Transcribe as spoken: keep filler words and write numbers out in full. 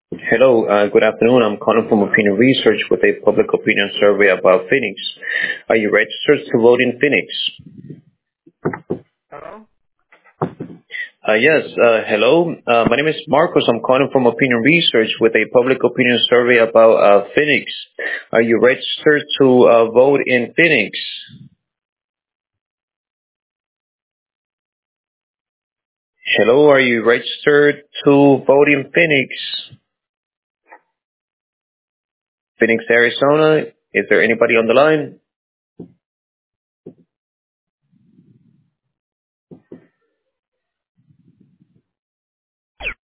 Hello, uh, good afternoon. I'm calling from Opinion Research with a public opinion survey about Phoenix. Are you registered to vote in Phoenix? Hello? Uh, yes, uh, hello. Uh, my name is Marcos. I'm calling from Opinion Research with a public opinion survey about uh, Phoenix. Are you registered to uh, vote in Phoenix? Hello, are you registered to vote in Phoenix? Phoenix, Arizona? Is there anybody on the line?